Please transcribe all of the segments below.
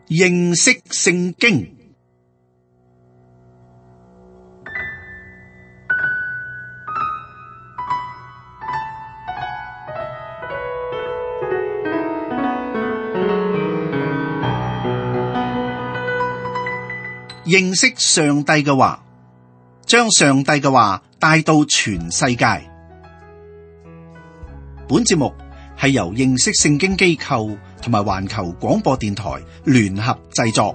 認識聖經。認識上帝嘅話，將上帝嘅話帶到全世界。本節目係由認識聖經機構同埋環球廣播電台聯合製作。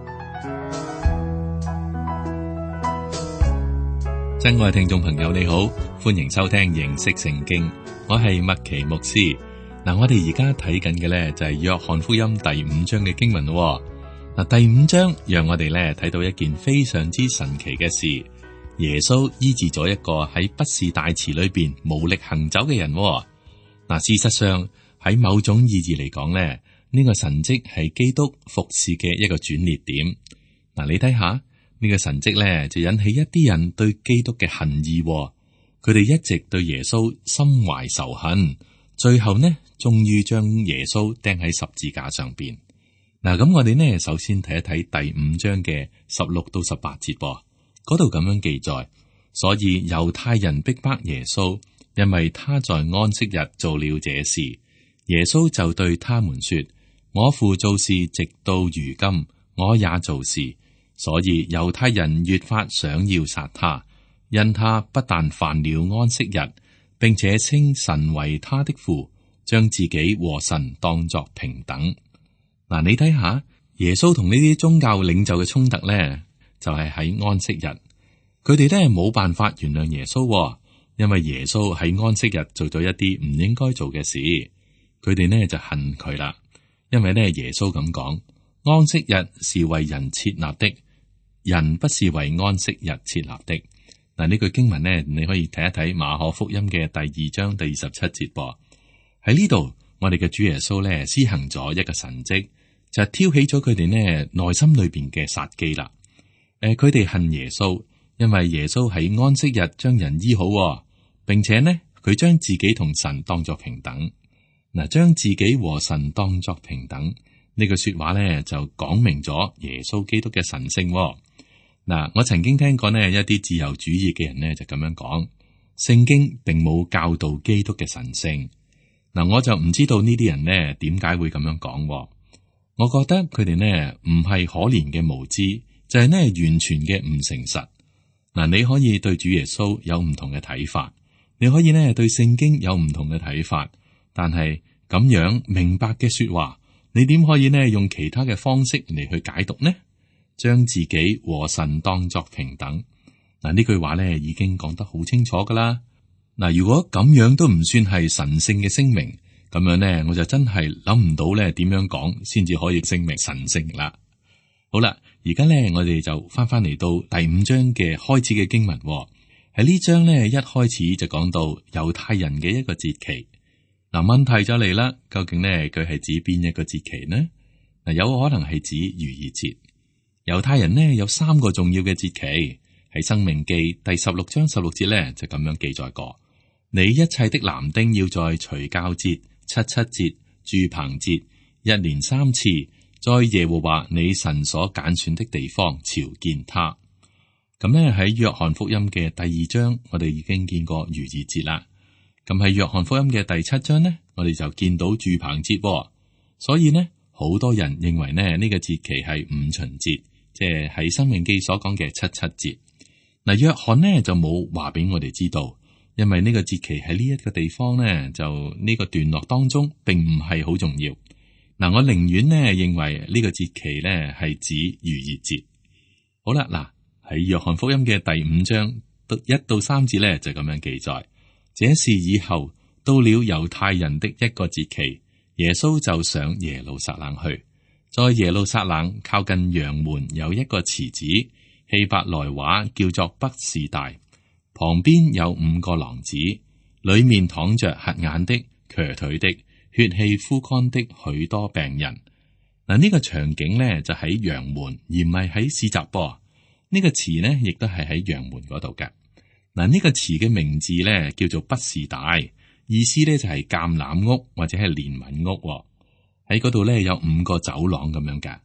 親愛聽眾朋友，你好，歡迎收聽認識聖經，我係麥奇牧師。我哋而家睇緊嘅呢就係約翰福音第5章嘅經文咯。第5章讓我哋咧睇到一件非常之神奇嘅事，耶穌醫治咗一個喺畢士大池裏邊無力行走嘅人。事實上喺某種意義嚟講咧，呢個神蹟係基督服侍嘅一個轉捩點。你睇下呢個神蹟咧，就引起一啲人對基督嘅恨意，佢哋一直對耶穌心懷仇恨，最後呢，終於將耶穌釘喺十字架上邊。咁我哋呢，首先睇一睇第5章嘅16到18節，嗰度咁樣記載。所以猶太人逼迫耶穌，因為他在安息日做了這事。耶穌就對他們說：我父做事直到如今，我也做事。所以猶太人越發想要殺他，因他不但犯了安息日，並且稱神為他的父，將自己和神當作平等。你睇下耶穌同呢啲宗教領袖嘅衝突咧，就係喺安息日，佢哋咧冇辦法原諒耶穌，因為耶穌喺安息日做咗一啲唔應該做嘅事，佢哋呢就恨佢啦。因為咧耶穌咁講，安息日是為人設立的，人不是為安息日設立的。呢句經文呢，你可以睇一睇馬可福音嘅第2章第27節噃。喺呢度，我哋嘅主耶穌咧施行咗一個神蹟。就挑起咗佢哋呢內心裏邊嘅殺機啦。佢哋恨耶穌，因為耶穌喺安息日將人醫好，並且呢佢將自己同神當作平等。將自己和神當作平等呢句說話呢，就講明咗耶穌基督嘅神聖。我曾經聽過呢一啲自由主義嘅人呢就咁樣講，聖經並冇教導基督嘅神聖。我就唔知道呢啲人呢點解會咁樣講。我覺得佢哋呢唔係可憐嘅無知，就係呢完全嘅唔誠實。你可以對主耶穌有唔同嘅睇法，你可以呢對聖經有唔同嘅睇法，但係咁樣明白嘅說話，你點可以呢用其他嘅方式嚟去解讀呢？將自己和神當作平等，呢句話呢已經講得好清楚噶啦。如果咁樣都唔算係神聖嘅聲明，咁樣呢，我就真係諗唔到咧，點樣講先至可以證明神聖啦。好啦，而家呢，我哋就翻嚟到第5章嘅開始嘅經文。喺呢章呢，一開始就講到猶太人嘅一個節期。問題就嚟啦，究竟呢佢係指邊一個節期呢？有可能係指逾越節。猶太人呢有3個重要嘅節期，喺申命記第16章16節呢就咁樣記載過：你一切的男丁要在除酵節、七節、住棚節1年3次，在耶和華你神所揀選的地方朝見他。咁呢喺約翰福音嘅第2章，我哋已經見過逾越節啦。咁喺約翰福音嘅第7章呢，我哋就見到住棚節。所以呢，好多人認為呢個節期係五旬節，即係喺申命記所講嘅七節。約翰呢就冇話俾我哋知道。因為呢個節期喺呢一個地方呢，就呢個段落當中並唔係好重要。我寧願呢認為呢個節期呢係指逾越節。好啦，喺約翰福音嘅第5章1到3節呢，就咁樣記載：這事以後到了猶太人的一個節期，耶穌就上耶路撒冷去。在耶路撒冷靠近羊門有一個池子，希伯來話叫做畢士大。旁邊有5個廊子，裏面躺着瞎眼的、瘸腿的、血氣枯乾的許多病人。呢個場景呢，就喺羊門，而唔係喺市集噃。呢個池呢，亦都係喺羊門嗰度嘅。呢個池嘅名字呢，叫做畢士大，意思呢就係橄欖屋或者係憐憫屋。喺嗰度呢，有5個走廊咁樣嘅。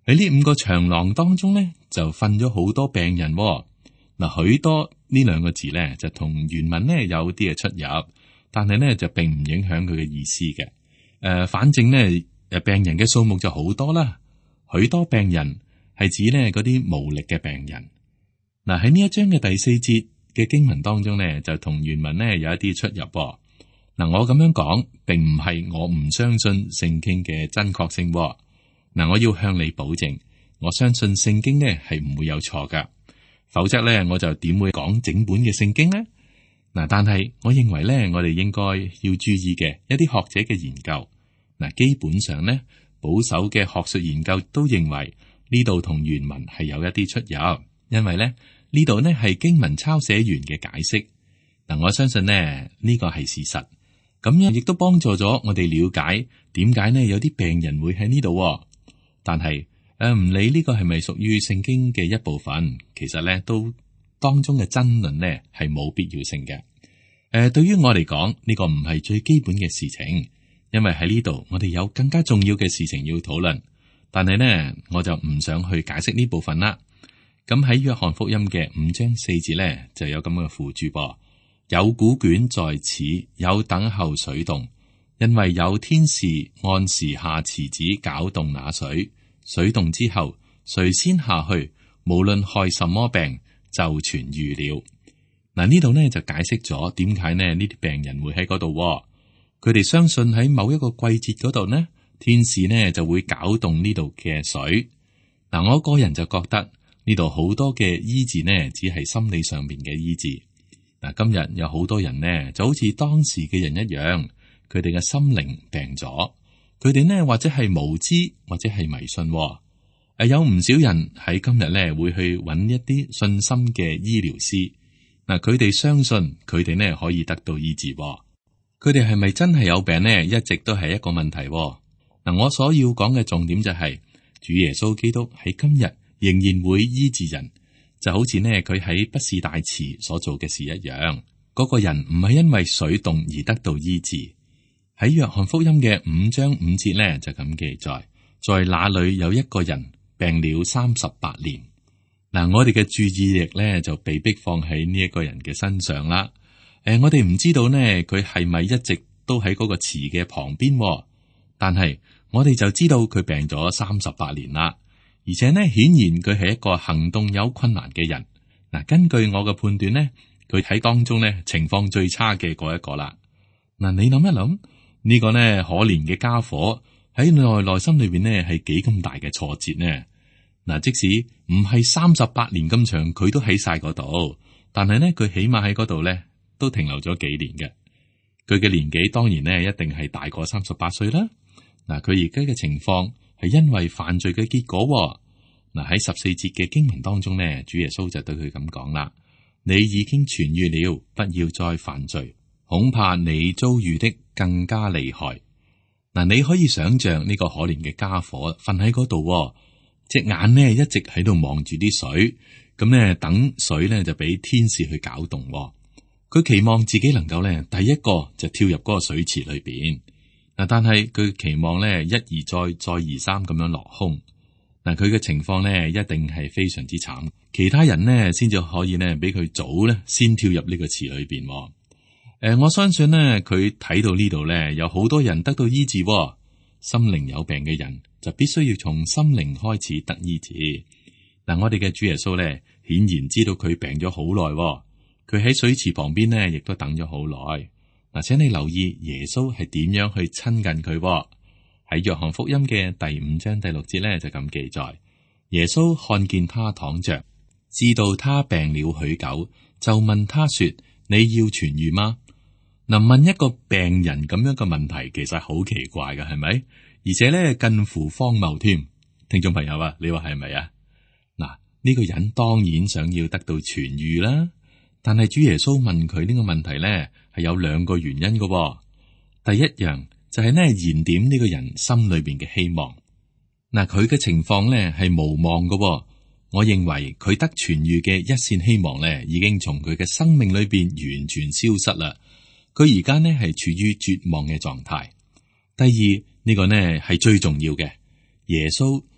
喺呢5個長廊當中咧，就瞓咗好多病人喎。嗱，許多呢2個字咧，就同原文咧有啲嘅出入，但係咧就並唔影響佢嘅意思嘅。反正咧，病人嘅數目就好多啦。許多病人係指咧嗰啲無力嘅病人。嗱，喺呢一章嘅第4節嘅經文當中咧，就同原文咧有一啲出入喎。嗱，我咁樣講，並唔係我唔相信聖經嘅真確性喎。嗱，我要向你保證，我相信聖經咧係唔會有錯噶。否則咧，我就點會講整本嘅聖經呢？嗱，但係我認為咧，我哋應該要注意嘅一啲學者嘅研究。嗱，基本上咧，保守嘅學術研究都認為呢度同原文係有一啲出入，因為咧呢度呢係經文抄寫員嘅解釋。嗱，我相信呢個係事實，咁樣亦都幫助咗我哋了解點解呢有啲病人會喺呢度。但係唔理呢個係咪屬於聖經嘅一部分，其實咧都當中嘅爭論呢係冇必要性嘅。對於我嚟講，呢個唔係最基本嘅事情，因為喺呢度我哋有更加重要嘅事情要討論。但係呢，我就唔想去解釋呢部分啦。咁喺約翰福音嘅5章4節咧，就有咁嘅附注噃：有古卷在此，有等候水動，因為有天使按時下池子攪動那水。水動之後，誰先下去，無論害什麼病，就痊癒了。嗱，呢度呢就解釋咗點解呢啲病人會喺嗰度。佢哋相信喺某一個季節嗰度呢，天使呢就會攪動呢度嘅水。嗱，我個人就覺得呢度好多嘅醫治呢，只係心理上面嘅醫治。嗱，今日有好多人呢，就好似當時嘅人一樣，佢哋嘅心靈病咗。佢哋呢，或者係無知，或者係迷信。有唔少人喺今日呢會去揾一啲信心嘅醫療師。嗱，佢哋相信佢哋呢可以得到醫治。佢哋係咪真係有病呢？一直都係一個問題。嗱，我所要講嘅重點就係主耶穌基督喺今日仍然會醫治人，就好似呢佢喺畢士大池所做嘅事一樣。嗰個人唔係因為水動而得到醫治。喺約翰福音嘅5章5節咧就咁記載，在那裏有一個人病了38年。嗱，我哋嘅注意力咧就被迫放喺呢一個人嘅身上啦。我哋唔知道呢，佢係咪一直都喺嗰個池嘅旁邊，但係我哋就知道佢病咗38年啦。而且呢，顯然佢係一個行動有困難嘅人。嗱，根據我嘅判斷呢，佢喺當中呢情況最差嘅嗰一個啦。嗱，你諗一諗。呢個呢可憐嘅家伙喺內心裏邊呢係幾咁大嘅挫折呢？嗱，即使唔係38年咁長，佢都喺晒嗰度，但係呢佢起碼喺嗰度呢都停留咗幾年嘅。佢嘅年紀當然呢一定係大過38歲啦。嗱，佢而家嘅情況係因為犯罪嘅結果。嗱，喺14節嘅經文當中呢，主耶穌就對佢咁講啦：你已經痊癒了，不要再犯罪。恐怕你遭遇的更加厲害。嗱，你可以想象呢個可憐嘅家伙瞓喺嗰度，隻眼呢一直喺度望住啲水，咁呢等水呢就俾天使去攪動。佢期望自己能夠呢第一個就跳入嗰個水池裏邊。嗱，但係佢期望呢一而再，再而三咁樣落空。嗱，佢嘅情況呢一定係非常之慘。其他人呢先至可以呢俾佢早呢先跳入呢個池裏邊。我相信呢，佢睇到呢度呢，有好多人得到醫治。心靈有病嘅人就必須要從心靈開始得醫治。嗱，我哋嘅主耶穌呢，顯然知道佢病咗好耐。佢喺水池旁邊呢，亦都等咗好耐。嗱，請你留意耶穌係點樣去親近佢。喺約翰福音嘅第5章第6節呢，就咁記載：耶穌看見他躺着，知道他病了許久，就問他說：你要痊癒嗎？嗱，問一個病人咁樣嘅問題，其實好奇怪嘅，係咪？而且咧近乎荒謬添。聽眾朋友啊，你話係咪啊？嗱，呢個人當然想要得到痊癒啦，但係主耶穌問佢呢個問題咧，係有2個原因嘅。第一樣就係咧燃點呢個人心裏邊嘅希望。嗱，佢嘅情況咧係無望嘅。我認為佢得痊癒嘅一線希望咧，已經從佢嘅生命裏邊完全消失啦。佢而家呢係處於絕望嘅狀態。第二，呢個呢係最重要嘅，耶穌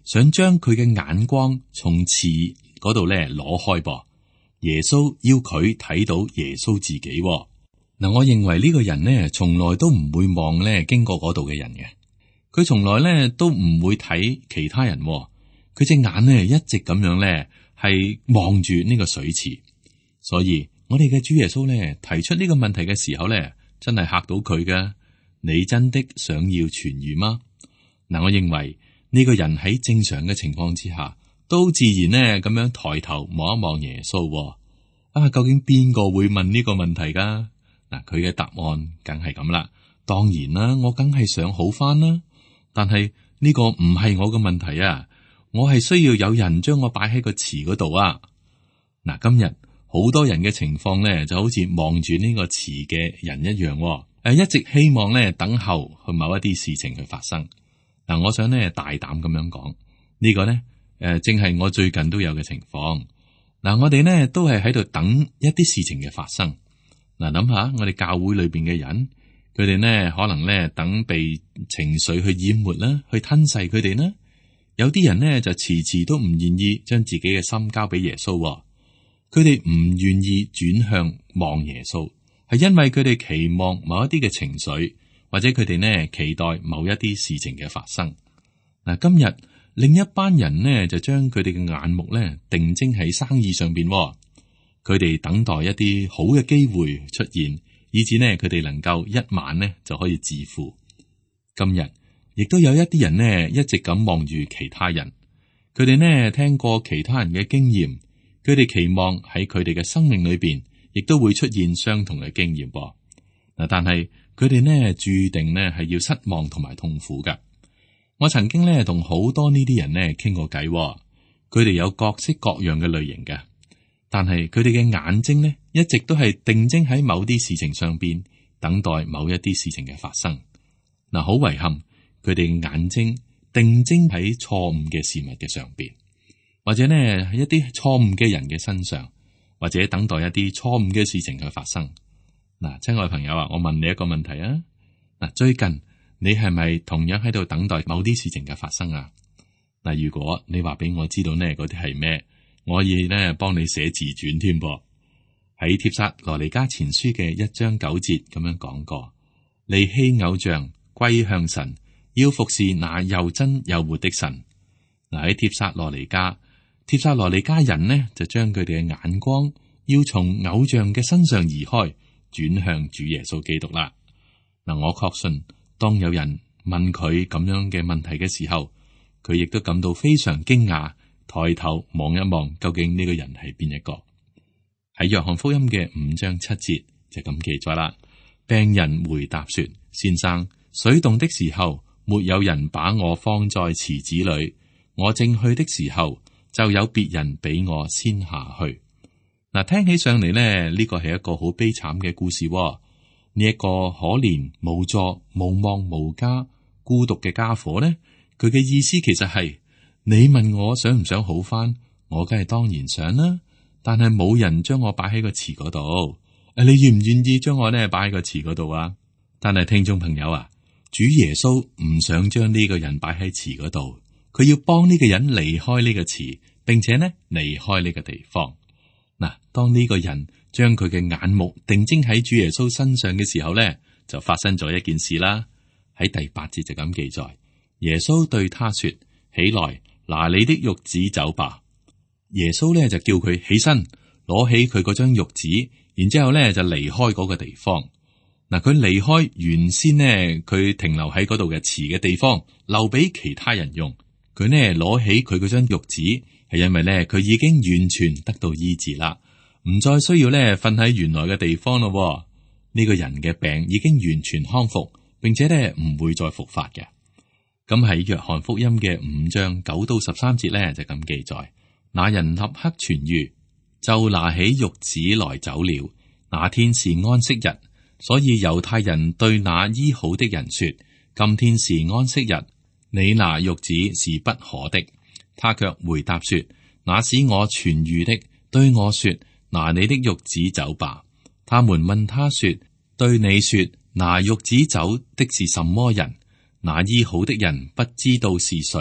想將佢嘅眼光從刺嗰度咧攞開噃。耶穌要佢睇到耶穌自己喎。嗱，我認為呢個人呢，從來都唔會望咧經過嗰度嘅人嘅，佢從來咧都唔會睇其他人喎。佢隻眼呢，一直咁樣咧係望住呢個水池，所以我哋嘅主耶穌咧提出呢個問題嘅時候咧，真係嚇到佢㗎。你真的想要痊癒嗎？嗱，我認為呢個人喺正常嘅情況之下，都自然呢咁樣抬頭望一望耶穌喎。究竟邊個會問呢個問題噶？嗱，佢嘅答案梗係咁啦。當然啦，我梗係想好翻啦。但係呢個唔係我嘅問題啊，我係需要有人將我擺喺個池嗰度啊。嗱，今日好多人嘅情況咧，就好似望住呢個池嘅人一樣喎。一直希望咧等候去某一啲事情去發生。嗱，我想咧大膽咁樣講，呢個咧正係我最近都有嘅情況。嗱，我哋咧都係喺度等一啲事情嘅發生。嗱，諗下我哋教會裏邊嘅人，佢哋咧可能咧等被情緒去淹沒啦，去吞噬佢哋啦。有啲人咧就遲遲都唔願意將自己嘅心交俾耶穌喎。佢哋唔願意轉向望耶穌，係因為佢哋期望某一啲嘅情緒，或者佢哋呢期待某一啲事情嘅發生。嗱，今日另一班人呢就將佢哋嘅眼目呢定睛喺生意上邊，佢哋等待一啲好嘅機會出現，以至呢佢哋能夠一晚呢就可以致富。今日亦都有一啲人呢一直咁望住其他人，佢哋呢聽過其他人嘅經驗，佢哋期望喺佢哋嘅生命裏邊，亦都會出現相同嘅經驗噃。嗱，但係佢哋呢注定呢係要失望同埋痛苦噶。我曾經呢同好多呢啲人呢傾過偈，佢哋有各式各樣嘅類型嘅，但係佢哋嘅眼睛呢一直都係定睛喺某啲事情上邊，等待某一啲事情嘅發生。嗱，好遺憾，佢哋嘅眼睛定睛喺錯誤嘅事物嘅上邊，或者呢喺一啲錯誤嘅人嘅身上，或者等待一啲錯誤嘅事情去發生。嗱，親愛朋友啊，我問你一個問題啊。嗱，最近你係咪同樣喺度等待某啲事情嘅發生啊？嗱，如果你話俾我知道呢，嗰啲係咩，我可以呢幫你寫自傳添噃。喺帖撒羅尼迦前書嘅1章9節咁樣講過，離棄偶像，歸向神，要服侍那又真又活的神。嗱，喺帖撒羅尼迦人呢就將佢哋嘅眼光要從偶像嘅身上移開，轉向主耶穌基督啦。嗱，我確信當有人問佢咁樣嘅問題嘅時候，佢亦都感到非常驚訝，抬頭望一望，究竟呢個人係邊一個？喺約翰福音嘅5章7節就咁記載啦。病人回答說：先生，水動的時候，沒有人把我放在池子裏，我正去的時候，就有別人比我先下去。嗱，聽起上嚟呢，呢個係一個好悲慘嘅故事喎。呢一個可憐無助、無望無家、孤獨嘅家伙呢，佢嘅意思其實係：你問我想唔想好返，我梗係當然想啦。但係冇人將我擺喺個池嗰度。你願唔願意將我呢擺喺個池嗰度啊？但係聽眾朋友啊，主耶穌唔想將呢個人擺喺池嗰度，佢要幫呢個人離開呢個池，並且呢離開呢個地方。嗱，當呢個人將佢嘅眼目定睛喺主耶穌身上嘅時候呢，就發生咗一件事啦。喺第8節就咁記載，耶穌對他說：起來，拿你的褥子走吧。耶穌呢就叫佢起身，攞起佢嗰張褥子，然之後呢就離開嗰個地方。嗱，佢離開原先呢佢停留喺嗰度嘅池嘅地方，留俾其他人用。佢呢攞起佢嗰張褥子，係因為呢佢已經完全得到醫治啦，唔再需要呢瞓喺原來嘅地方咯。呢個人嘅病已經完全康復，並且呢唔會再復發嘅。咁喺約翰福音嘅5章9到13節呢就咁記載。那人立刻痊愈，就拿起褥子來走了。那天是安息日，所以猶太人對那醫好的人說：今天是安息日，你拿褥子是不可的。他卻回答說：那使我痊愈的對我說：拿你的褥子走吧。他們問他說：對你說拿褥子走的是什麼人？那醫好的人不知道是誰，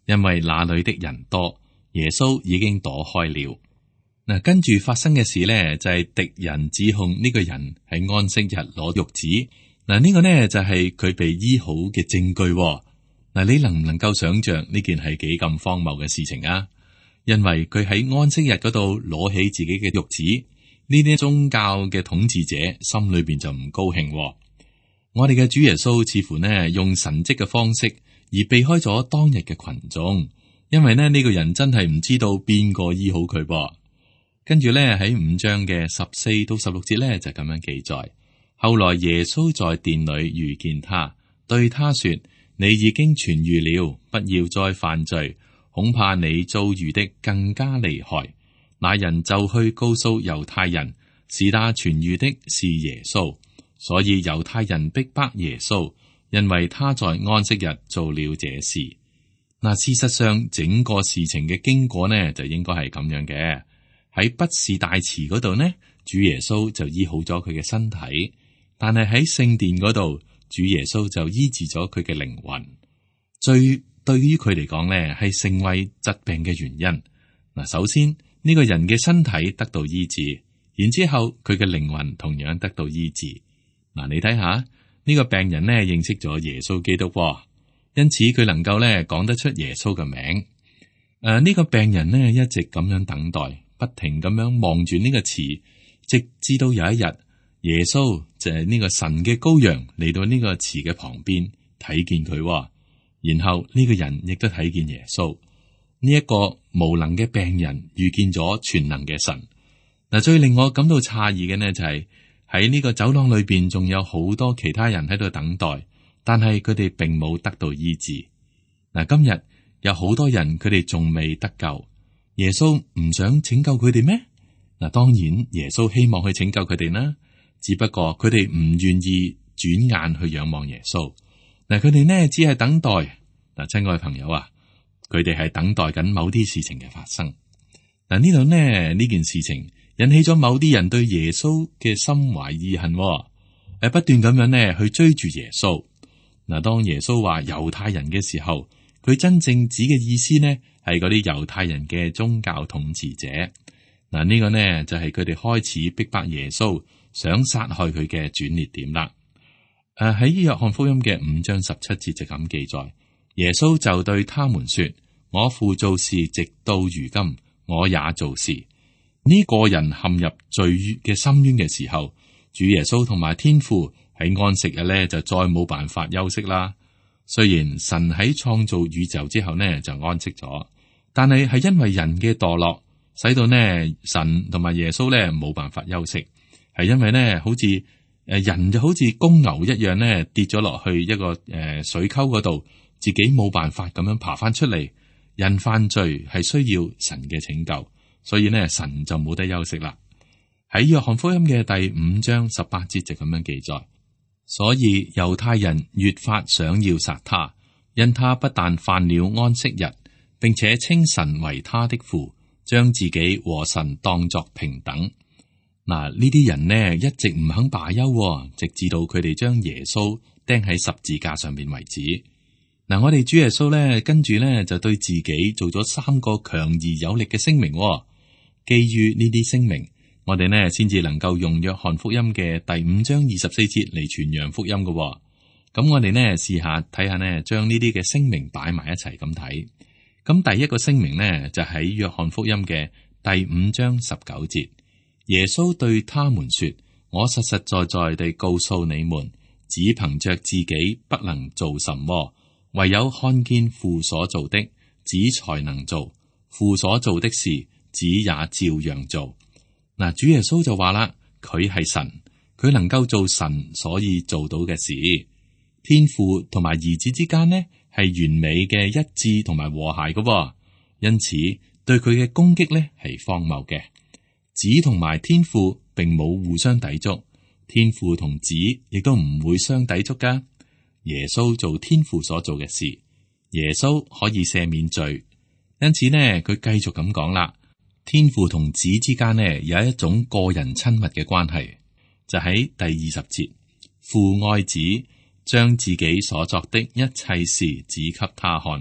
因為那裏的人多，耶穌已經躲開了。嗱，跟住發生嘅事呢，就係敵人指控呢個人喺安息日攞褥子。嗱，呢個呢，就係佢被醫好嘅證據。嗱，你能唔能夠想象呢件係幾咁荒謬嘅事情啊？因為佢喺安息日嗰度攞起自己嘅褥子，呢啲宗教嘅統治者心裏邊就唔高興。我哋嘅主耶穌似乎呢用神蹟嘅方式而避開咗當日嘅群眾，因為呢個人真係唔知道邊個醫好佢噃。跟住呢，喺5章嘅14到16節呢，就咁樣記載。後來耶穌在殿裏遇見他，對他說：你已經痊愈了，不要再犯罪，恐怕你遭遇的更加厲害。那人就去告訴猶太人，使他痊愈的是耶穌。所以猶太人逼迫耶穌，因為他在安息日做了這事。嗱，事實上整個事情嘅經過呢，就應該係咁樣嘅。喺畢士大池嗰度呢，主耶穌就醫好咗佢嘅身體，但係喺聖殿嗰度，主耶穌就醫治咗佢嘅靈魂。罪對於佢嚟講呢，係成為疾病嘅原因。嗱，首先呢個人嘅身體得到醫治，然之後佢嘅靈魂同樣得到醫治。嗱，你睇下呢個病人呢，認識咗耶穌基督，因此佢能夠呢講得出耶穌嘅名。呢個病人呢，一直咁樣等待，不停咁樣望住呢個池，直至到有一日，耶穌就係呢個神嘅羔羊嚟到呢個池嘅旁邊睇見佢，然後呢個人亦都睇見耶穌。呢一個無能嘅病人遇見咗全能嘅神。嗱，最令我感到詫異嘅呢，就係喺呢個走廊裏邊仲有好多其他人喺度等待，但係佢哋並冇得到醫治。嗱，今日有好多人佢哋仲未得救，耶穌唔想拯救佢哋咩？嗱，當然耶穌希望去拯救佢哋啦，只不過佢哋唔願意轉眼去仰望耶穌。嗱，佢哋呢只係等待。嗱，親愛朋友啊，佢哋係等待緊某啲事情嘅發生。嗱，呢度呢件事情引起咗某啲人對耶穌嘅心懷意恨，不斷咁樣呢去追住耶穌。嗱，當耶穌話猶太人嘅時候，佢真正指嘅意思呢係嗰啲猶太人嘅宗教統治者。嗱，呢個呢就係佢哋開始逼迫耶穌，想殺害佢嘅轉捩點啦。喺約翰福音嘅5章17節就咁記載，耶穌就對他們說：我父做事直到如今，我也做事。呢個人陷入罪嘅深淵嘅時候，主耶穌同埋天父喺安息日咧就再冇辦法休息啦。雖然神喺創造宇宙之後呢就安息咗，但係因為人嘅墮落，使到呢神同埋耶穌呢冇辦法休息，係因為呢好似人就好似公牛一樣呢跌咗落去一個水溝嗰度，自己冇辦法咁樣爬翻出嚟。人犯罪係需要神嘅拯救，所以呢神就冇得休息啦。喺約翰福音嘅第5章18節就咁樣記載，所以猶太人越發想要殺他，因他不但犯了安息日，並且稱神為他的父，將自己和神當作平等。嗱，呢啲人呢一直唔肯罷休，直至到佢哋將耶穌釘喺十字架上面為止。嗱，我哋主耶穌咧跟住咧就對自己做咗3個強而有力嘅聲明。基於呢啲聲明，我哋呢先至能夠用約翰福音嘅第5章24節嚟傳揚福音嘅。咁我哋呢試下睇下呢，將呢啲嘅聲明擺埋一齊咁睇。咁第一個聲明呢就喺約翰福音嘅第5章19節。耶穌對他們說：我實實在在地告訴你們，只憑着自己不能做什麼，唯有看見父所做的，子才能做。父所做的事，子也照樣做。嗱，主耶穌就話啦，佢係神，佢能夠做神所以做到嘅事。天父同埋兒子之間呢係完美嘅一致同埋和諧嘅，因此對佢嘅攻擊呢係荒謬嘅。子同埋天父並冇互相抵觸，天父同子亦都唔會相抵觸噶。耶穌做天父所做嘅事，耶穌可以赦免罪，因此呢，佢繼續咁講啦。天父同子之間呢有一種個人親密嘅關係，就喺第20節，父愛子，將自己所作的一切事指給他看。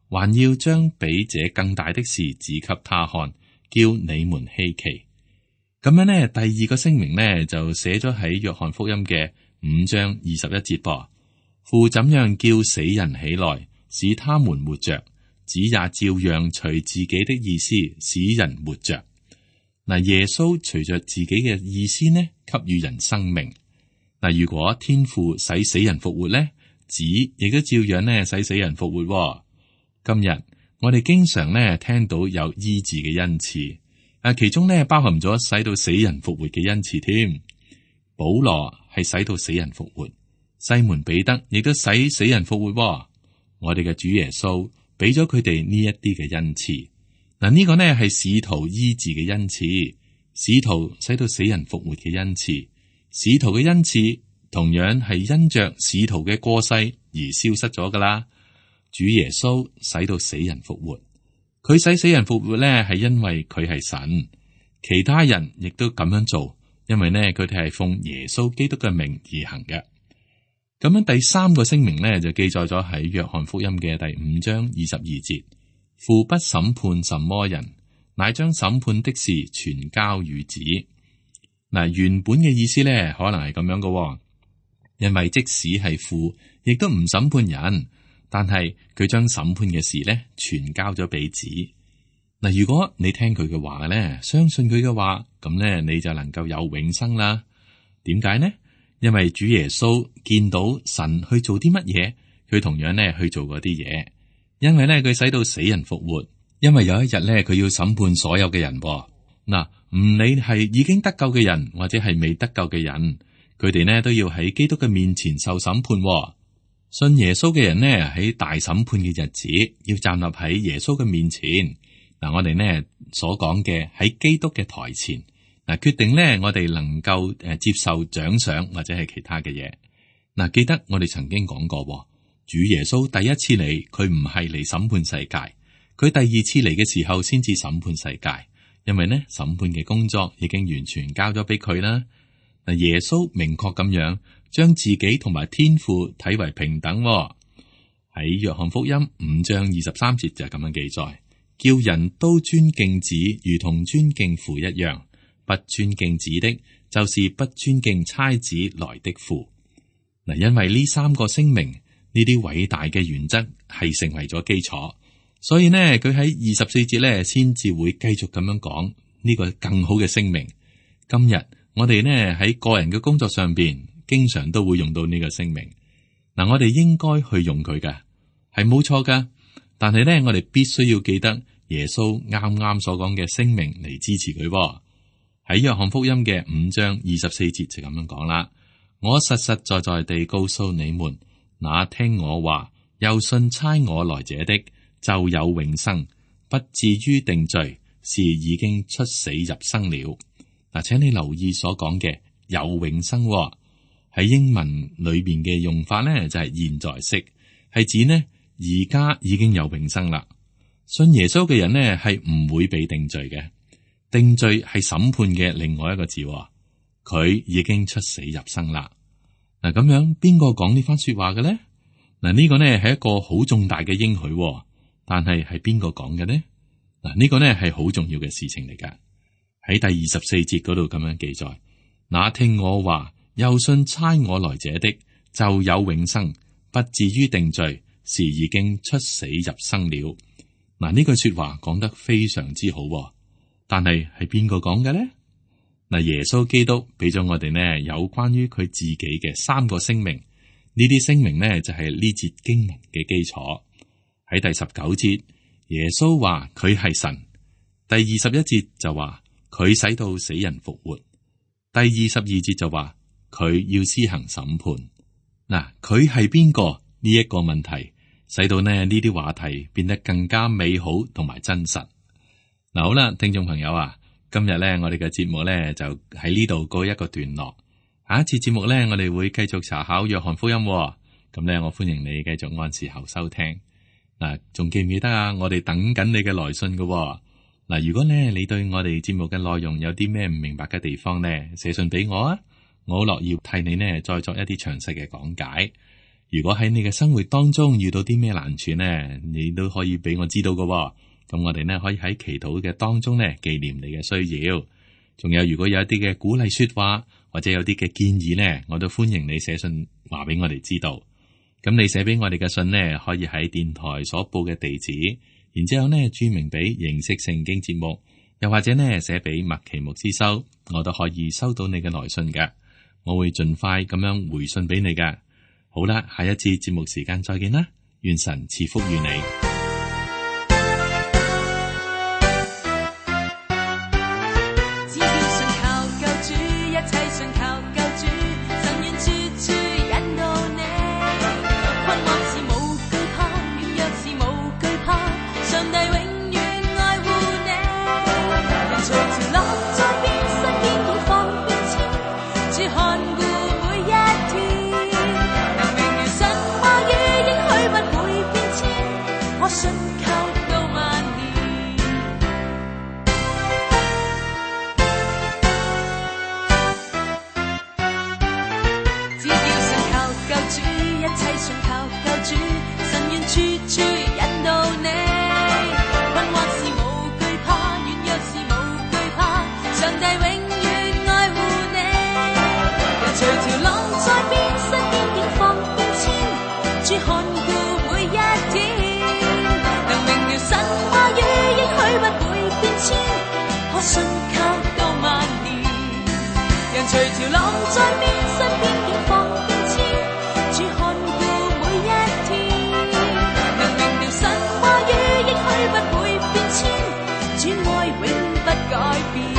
還要將比這更大的事指給他看，叫你們稀奇。咁樣呢，第二個聲明呢，就寫咗喺約翰福音嘅5章21節噃。父怎樣叫死人起來，使他們活着，子也照樣隨自己的意思使人活着。嗱，耶穌隨着自己嘅意思呢，給予人生命。嗱，如果天父使死人復活呢，子亦都照樣呢使死人復活。今日我哋經常呢聽到有醫治嘅恩賜，其中呢包含咗使到死人復活嘅恩賜添。保羅係使到死人復活，西門彼得亦都使死人復活。我哋嘅主耶穌俾咗佢哋呢一啲嘅恩賜。嗱，呢個呢係使徒醫治嘅恩賜，使徒使到死人復活嘅恩賜。使徒嘅恩賜同樣係因着使徒嘅過世而消失咗噶啦。主耶穌使到死人復活，佢使死人復活呢係因為佢係神，其他人亦都咁樣做，因為呢佢哋係奉耶穌基督嘅名而行嘅。咁樣第三個聲明呢就記載咗喺約翰福音嘅第5章22節，父不審判什麼人，乃將審判的事全交與子。嗱，原本嘅意思咧，可能係咁樣嘅，因為即使係父，亦都唔審判人，但係佢將審判嘅事咧，全交咗俾子。嗱，如果你聽佢嘅話咧，相信佢嘅話，咁咧你就能夠有永生啦。點解呢？因為主耶穌見到神去做啲乜嘢，佢同樣咧去做嗰啲嘢。因為咧佢使到死人復活，因為有一日咧佢要審判所有嘅人。嗱，唔理係已經得救嘅人或者係未得救嘅人，佢哋呢都要喺基督嘅面前受審判。信耶穌嘅人呢喺大審判嘅日子要站立喺耶穌嘅面前。嗱，我哋呢所講嘅喺基督嘅台前，嗱，決定呢我哋能夠接受獎賞或者係其他嘅嘢。嗱，記得我哋曾經講過，主耶穌第一次嚟，佢唔係嚟審判世界，佢第二次嚟嘅時候先至審判世界。因為呢審判嘅工作已經完全交咗俾佢啦。嗱，耶穌明確咁樣將自己同埋天父睇為平等。喺約翰福音5章23節就係咁樣記載，叫人都尊敬子，如同尊敬父一樣。不尊敬子的，就是不尊敬差子來的父。嗱，因為呢三個聲明，呢啲偉大嘅原則係成為咗基礎。所以呢，佢喺24節呢，先至會繼續咁樣講呢個更好嘅聲明。今日我哋呢喺個人嘅工作上邊，經常都會用到呢個聲明。嗱，我哋應該去用佢㗎，係冇錯噶。但係呢，我哋必須要記得耶穌啱啱所講嘅聲明嚟支持佢。喺約翰福音嘅5章24節就咁樣講啦。我實實在在地告訴你們，那聽我話又信差我來者的，就有永生，不至於定罪，是已經出死入生了。嗱，請你留意所講嘅有永生喺英文裏邊嘅用法呢，就係現在式，係指呢而家已經有永生啦。信耶穌嘅人呢係唔會被定罪嘅，定罪係審判嘅另外一個字，佢已經出死入生啦。嗱，咁樣邊個講呢番說話嘅呢？嗱，呢個呢係一個好重大嘅應許。但係邊個講嘅呢？嗱，呢個呢係好重要嘅事情嚟噶。喺第24節嗰度咁樣記載，那聽我話又信差我來者的，就有永生，不至於定罪，是已經出死入生了。嗱，呢句說話講得非常之好。但係邊個講嘅呢？嗱，耶穌基督俾咗我哋呢有關於佢自己嘅3個聲明，呢啲聲明呢就係呢節經文嘅基礎。喺第19節，耶穌話佢係神；第21節就話佢使到死人復活；第22節就話佢要施行審判。嗱，佢係邊個呢一個問題，使到呢啲話題變得更加美好同埋真實。嗱，好啦，聽眾朋友啊，今日呢我哋嘅節目呢就喺呢度告一個段落。下一次節目呢，我哋會繼續查考約翰福音。咁呢，我歡迎你繼續按時候收聽。嗱，仲記唔記得啊？我哋等緊你嘅來信㗎。嗱，如果咧你對我哋節目嘅內容有啲咩唔明白嘅地方呢，寫信俾我啊，我好樂意替你呢再作一啲詳細嘅講解。 如果喺你嘅生活當中遇到啲咩難處呢，你都可以俾我知道㗎喎。咁我哋呢可以喺祈禱嘅當中呢紀念你嘅需要。仲有，如果有一啲嘅鼓勵說話或者有啲嘅建議呢，我都歡迎你寫信話俾我哋知道。咁你寫俾我哋嘅信呢，可以喺電台所報嘅地址，然之後呢注明俾認識聖經節目，又或者呢寫俾麥奇牧師收，我都可以收到你嘅來信嘅。我會盡快咁樣回信俾你嘅。好啦，下一次節目時間再見啦，願神賜福於你。 隨條浪在變，身邊境況變遷，主看顧每一天。能明了神話語，應許不會變遷，主愛永不改變。